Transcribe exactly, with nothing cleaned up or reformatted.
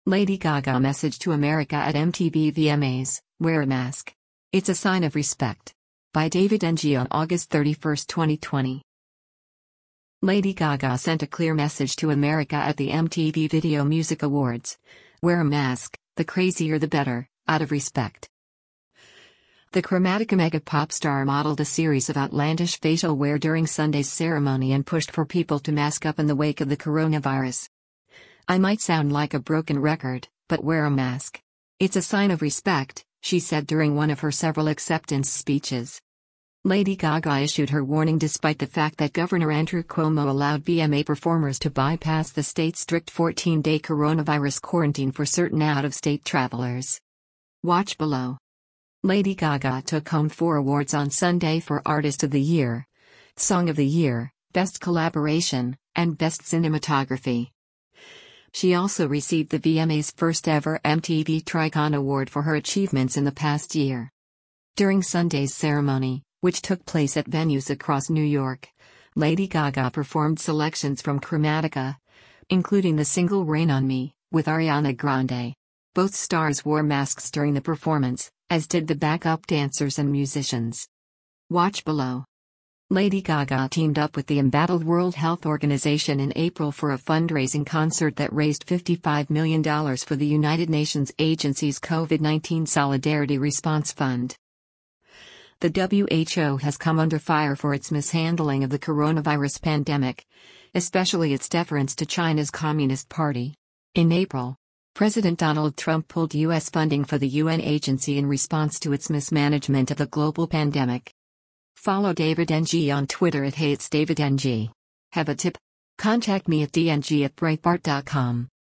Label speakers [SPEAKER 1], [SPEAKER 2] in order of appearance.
[SPEAKER 1] Lady Gaga message to America at M T V V M As, wear a mask. It's a sign of respect. By David N G on August thirty-first, twenty twenty. Lady Gaga sent a clear message to America at the M T V Video Music Awards. Wear a mask, the crazier the better, out of respect. The Chromatica mega pop star modeled a series of outlandish facial wear during Sunday's ceremony and pushed for people to mask up in the wake of the coronavirus. "I might sound like a broken record, but wear a mask. It's a sign of respect," she said during one of her several acceptance speeches. Lady Gaga issued her warning despite the fact that Governor Andrew Cuomo allowed V M A performers to bypass the state's strict fourteen-day coronavirus quarantine for certain out-of-state travelers. Watch below. Lady Gaga took home four awards on Sunday for Artist of the Year, Song of the Year, Best Collaboration, and Best Cinematography. She also received the V M A's first-ever M T V Tricon Award for her achievements in the past year. During Sunday's ceremony, which took place at venues across New York, Lady Gaga performed selections from Chromatica, including the single Rain on Me, with Ariana Grande. Both stars wore masks during the performance, as did the backup dancers and musicians. Watch below. Lady Gaga teamed up with the embattled World Health Organization in April for a fundraising concert that raised fifty-five million dollars for the United Nations agency's COVID nineteen Solidarity Response Fund. The W H O has come under fire for its mishandling of the coronavirus pandemic, especially its deference to China's Communist Party. In April, President Donald Trump pulled U S funding for the U N agency in response to its mismanagement of the global pandemic. Follow David N G on Twitter at Hey It's David N G. Have a tip? Contact me at d n g at breitbart dot com.